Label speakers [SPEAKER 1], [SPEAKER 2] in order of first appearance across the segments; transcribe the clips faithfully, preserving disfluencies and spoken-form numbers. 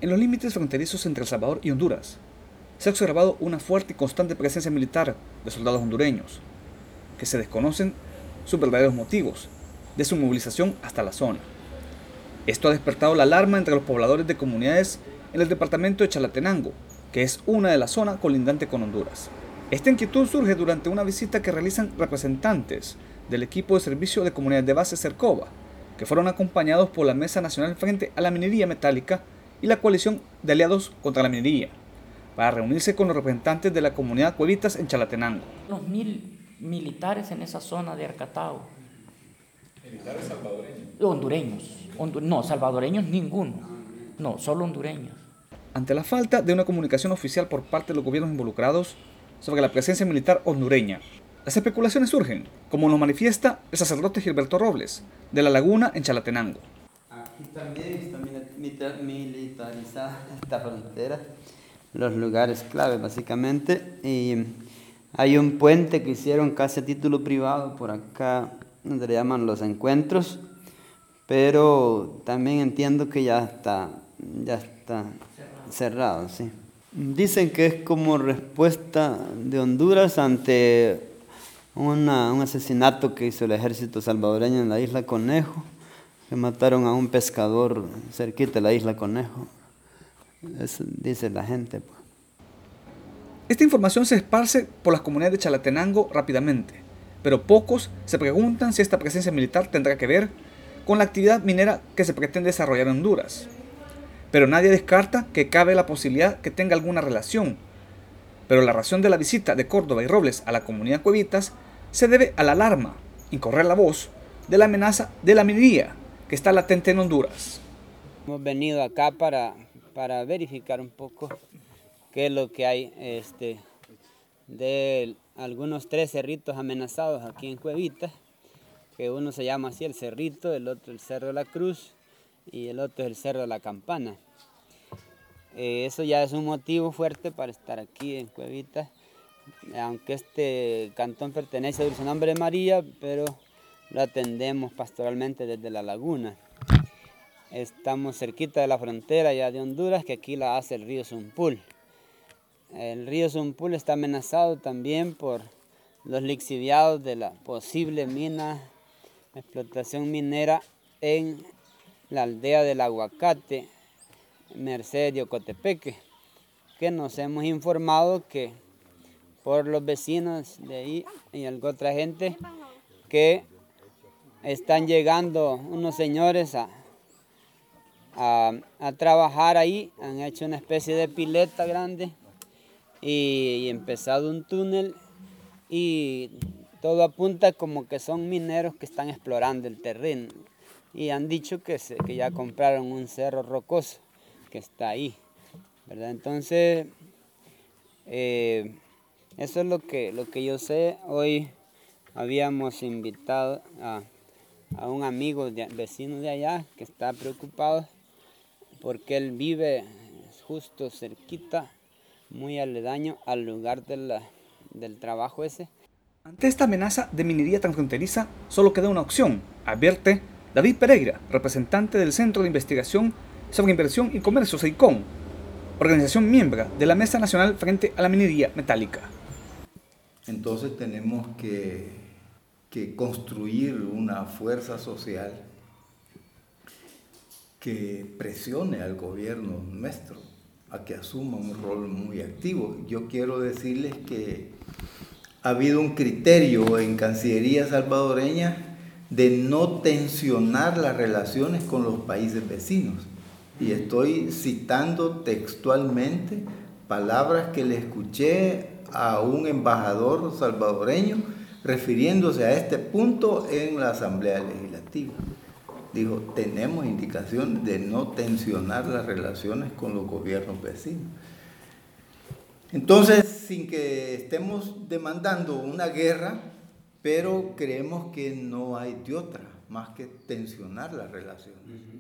[SPEAKER 1] En los límites fronterizos entre El Salvador y Honduras, se ha observado una fuerte y constante presencia militar de soldados hondureños, que se desconocen sus verdaderos motivos de su movilización hasta la zona. Esto ha despertado la alarma entre los pobladores de comunidades en el departamento de Chalatenango, que es una de las zonas colindantes con Honduras. Esta inquietud surge durante una visita que realizan representantes del equipo de servicio de comunidades de base Cercova, que fueron acompañados por la Mesa Nacional Frente a la Minería Metálica y la Coalición de Aliados contra la Minería, para reunirse con los representantes de la comunidad Cuevitas en Chalatenango.
[SPEAKER 2] Los mil militares en esa zona de Arcatao.
[SPEAKER 3] ¿Militares salvadoreños?
[SPEAKER 2] Hondureños. Hondu- no, salvadoreños ninguno. No, solo hondureños.
[SPEAKER 1] Ante la falta de una comunicación oficial por parte de los gobiernos involucrados sobre la presencia militar hondureña, las especulaciones surgen, como lo manifiesta el sacerdote Gilberto Robles, de La Laguna en Chalatenango.
[SPEAKER 4] Aquí también está mili- militarizada esta frontera, los lugares clave básicamente, y hay un puente que hicieron casi a título privado por acá, donde le llaman Los Encuentros, pero también entiendo que ya está, ya está cerrado, sí. Dicen que es como respuesta de Honduras ante una, un asesinato que hizo el ejército salvadoreño en la isla Conejo, que mataron a un pescador cerquita de la isla Conejo. Eso dice la gente, pues.
[SPEAKER 1] Esta información se esparce por las comunidades de Chalatenango rápidamente, pero pocos se preguntan si esta presencia militar tendrá que ver con la actividad minera que se pretende desarrollar en Honduras. Pero nadie descarta que cabe la posibilidad que tenga alguna relación. Pero la razón de la visita de Córdoba y Robles a la comunidad Cuevitas se debe a la alarma y correr la voz de la amenaza de la minería que está latente en Honduras.
[SPEAKER 4] Hemos venido acá para, para verificar un poco qué es lo que hay este, de algunos tres cerritos amenazados aquí en Cuevitas, que uno se llama así el Cerrito, el otro el Cerro de la Cruz y el otro es el Cerro de la Campana. Eh, eso ya es un motivo fuerte para estar aquí en Cuevitas, aunque este cantón pertenece a Dulce Nombre de María, pero lo atendemos pastoralmente desde La Laguna. Estamos cerquita de la frontera ya de Honduras, que aquí la hace el río Zumpul. El río Zumpul está amenazado también por los lixiviados de la posible mina, explotación minera en la aldea del Aguacate, Merced de Ocotepeque, que nos hemos informado que por los vecinos de ahí y alguna otra gente que están llegando unos señores a, a, a trabajar ahí, han hecho una especie de pileta grande y, y empezado un túnel y todo apunta como que son mineros que están explorando el terreno y han dicho que, se, que ya compraron un cerro rocoso que está ahí, ¿verdad? Entonces, eh, eso es lo que, lo que yo sé. Hoy habíamos invitado a, a un amigo de, vecino de allá que está preocupado porque él vive justo cerquita, muy aledaño al lugar de la, del trabajo ese.
[SPEAKER 1] Ante esta amenaza de minería transfronteriza, solo queda una opción, advierte David Pereira, representante del Centro de Investigación sobre Inversión y Comercio CEICON, organización miembro de la Mesa Nacional Frente a la Minería Metálica.
[SPEAKER 5] Entonces tenemos que, que construir una fuerza social que presione al gobierno nuestro a que asuma un rol muy activo. Yo quiero decirles que ha habido un criterio en Cancillería salvadoreña de no tensionar las relaciones con los países vecinos. Y estoy citando textualmente palabras que le escuché a un embajador salvadoreño refiriéndose a este punto en la Asamblea Legislativa. Dijo, tenemos indicación de no tensionar las relaciones con los gobiernos vecinos. Entonces, sin que estemos demandando una guerra, pero creemos que no hay de otra más que tensionar las relaciones.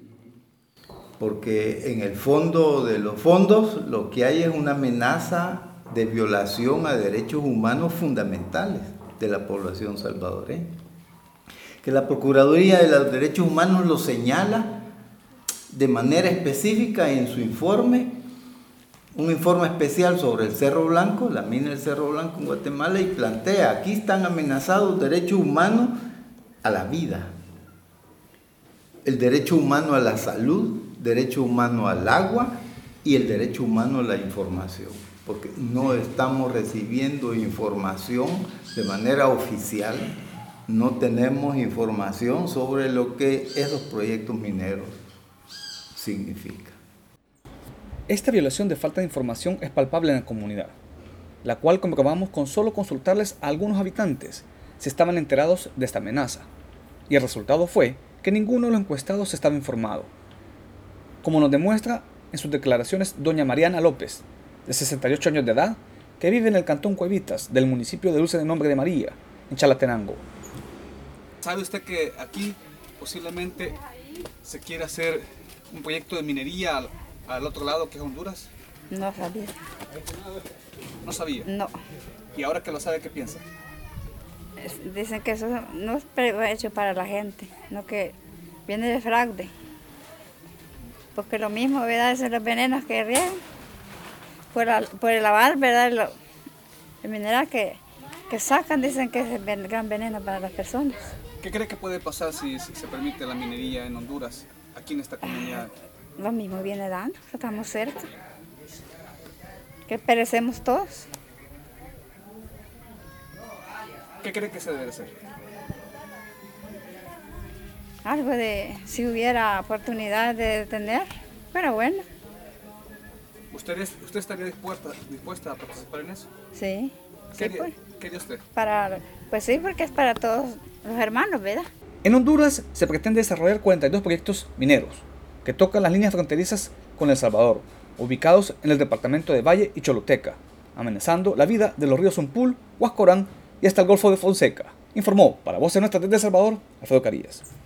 [SPEAKER 5] Porque en el fondo de los fondos lo que hay es una amenaza de violación a derechos humanos fundamentales de la población salvadoreña. Que la Procuraduría de los Derechos Humanos lo señala de manera específica en su informe, un informe especial sobre el Cerro Blanco, la mina del Cerro Blanco en Guatemala, y plantea, aquí están amenazados derechos humanos a la vida, el derecho humano a la salud, derecho humano al agua y el derecho humano a la información, porque no estamos recibiendo información de manera oficial, no tenemos información sobre lo que esos proyectos mineros significan.
[SPEAKER 1] Esta violación de falta de información es palpable en la comunidad, la cual comprobamos con solo consultarles a algunos habitantes si estaban enterados de esta amenaza, y el resultado fue que ninguno de los encuestados estaba informado, como nos demuestra en sus declaraciones doña Mariana López, de sesenta y ocho años de edad, que vive en el cantón Cuevitas del municipio de Dulce de Nombre de María, en Chalatenango. ¿Sabe usted que aquí posiblemente se quiere hacer un proyecto de minería al, al otro lado, que es Honduras?
[SPEAKER 6] No sabía.
[SPEAKER 1] ¿No sabía?
[SPEAKER 6] No.
[SPEAKER 1] ¿Y ahora que lo sabe, qué piensa?
[SPEAKER 6] Es- Dicen que eso no es pre- hecho para la gente, no que viene de fraude. Porque lo mismo, ¿verdad? Esos los venenos que riegan por, la- por el lavar, ¿verdad? Lo- el mineral que, que sacan, dicen que es el ven- gran veneno para las personas.
[SPEAKER 1] ¿Qué cree que puede pasar si, si se permite la minería en Honduras, aquí en esta comunidad?
[SPEAKER 6] Lo mismo viene dando, estamos cerca. Que perecemos todos.
[SPEAKER 1] ¿Qué cree que se debe hacer?
[SPEAKER 6] Algo de, si hubiera oportunidad de detener, pero bueno,
[SPEAKER 1] ¿Usted, es- usted estaría dispuesta, dispuesta a participar en eso?
[SPEAKER 6] sí.
[SPEAKER 1] ¿Qué,
[SPEAKER 6] Sí,
[SPEAKER 1] haría,
[SPEAKER 6] pues,
[SPEAKER 1] qué haría usted?
[SPEAKER 6] para, pues sí, porque es para todos los hermanos, ¿verdad?
[SPEAKER 1] En Honduras se pretende desarrollar cuarenta y dos proyectos mineros que tocan las líneas fronterizas con El Salvador, ubicados en el departamento de Valle y Choluteca, amenazando la vida de los ríos Zumpul, Huascorán y hasta el Golfo de Fonseca, informó para Voz de Nuestra desde El Salvador, Alfredo Carillas.